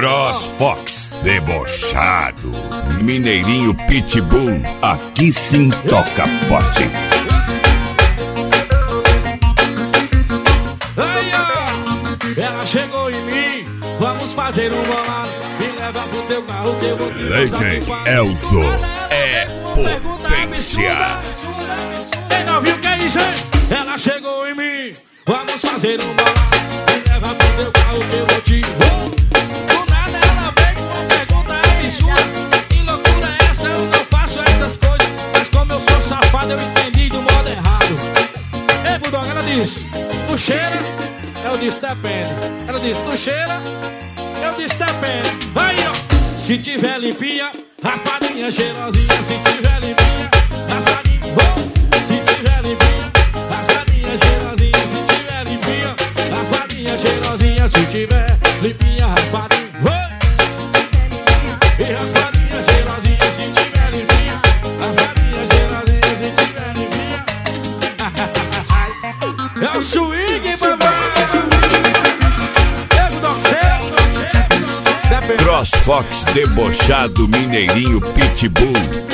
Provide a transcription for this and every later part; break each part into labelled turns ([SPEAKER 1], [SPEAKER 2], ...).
[SPEAKER 1] Cross Fox, debochado, mineirinho pitbull, aqui sim toca forte.
[SPEAKER 2] Aí, ó, ela chegou em mim, vamos fazer um bolado, me leva pro teu carro que eu vou te
[SPEAKER 1] Legend Elzo é potência.
[SPEAKER 2] Quem não viu que é isso, hein? Ela chegou em mim, vamos fazer um bolado, me leva pro teu carro que eu vou te... Do nada ela vem com uma pergunta absurda. Que loucura é essa? Eu não faço essas coisas, mas como eu sou safado eu entendi do modo errado. Ei, Bulldog, ela disse, tu cheira? Eu disse, depende. Ela disse, tu cheira? Eu disse, depende. Aí, ó. Se tiver limpinha, raspadinha cheirosinha. Se tiver limpinha, raspadinha. Oh. Se tiver limpinha, raspadinha cheirosinha. Se tiver limpinha, raspadinha cheirosinha. Se tiver limpinha, raspadinha. Oh. E raspadinha cheirosinha. Se tiver limpinha, raspadinha cheirosinha. Se tiver limpinha. É o swing, papai.
[SPEAKER 1] Cross Fox, debochado, mineirinho pitbull.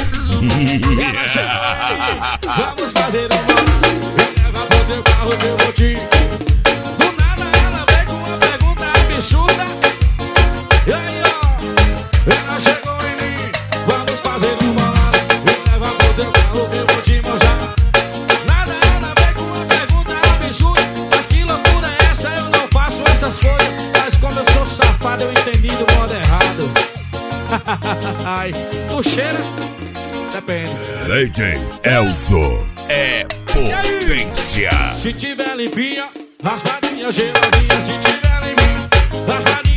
[SPEAKER 2] Vamos fazer um bolado, me leva pro teu carro que eu vou te... Do nada ela veio com uma pergunta absurda. E aí, ó, ela chegou em mim. Vamos fazer um bolado, me leva pro teu carro que eu vou te mostrar. Nada ela veio com uma pergunta absurda. Mas que loucura é essa? Eu não faço essas coisas, mas como eu sou safado eu entendi do modo errado. Ai, tu cheira? Depende.
[SPEAKER 1] Legend Elzo é potência.
[SPEAKER 2] Se tiver limpinha, raspadinha cheirosinha. Se tiver limpinha, raspadinha